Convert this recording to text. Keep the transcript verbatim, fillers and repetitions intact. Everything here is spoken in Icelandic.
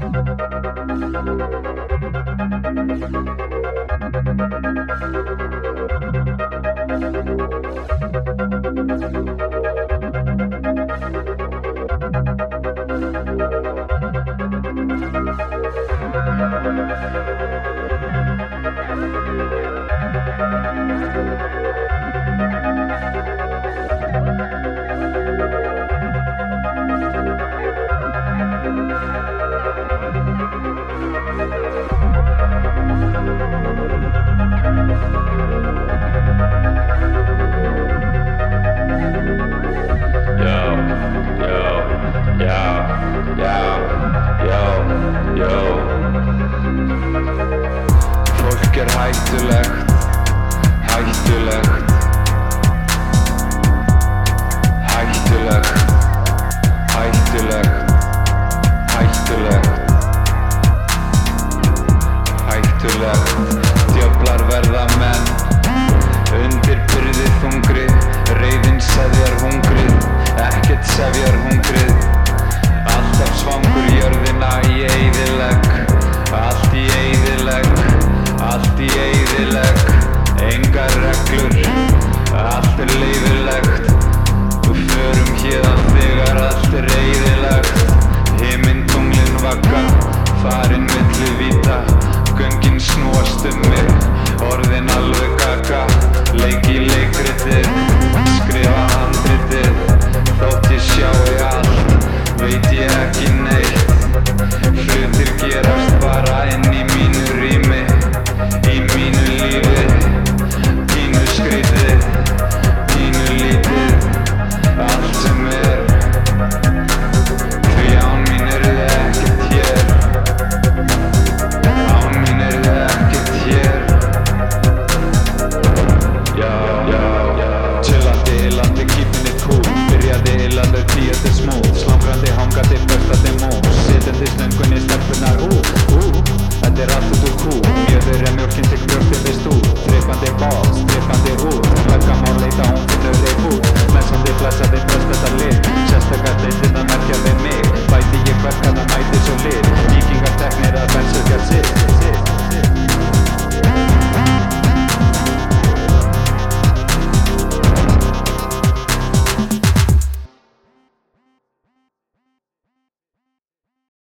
Fólk er hættulegt, hættulegt, hættulegt, hættulegt, hættulegt, hættulegt. Djöflar verða menn, undir byrði þungri, reiðin seðjar hungrið, ekkert sefjar hungrið. Alltaf svangur jörðina í eyðilegg, allt í eyðilegg, allt í eyðilegg. Engar reglur, allt er leyfilegt. Við förum héðan þegar allt er eyðilegt. Himinn tunglin vagga, farin milli víta, göngin snúast um mig, orðin alveg gaga. Leik í leikritið, skrifa handritið, þótt ég sjái allt, veit ég ekki neitt. Hlutir gerast bara inn í mínu rými, í mínu lífi, pínu skrítið, pínu lítið, allt sem er. Því án mín eru þið ekkert hér, án mín eru þið ekkert hér. Já, já, já, chillandi, illandi, keeping it cool, byrjaði illandi, tíu til smúð.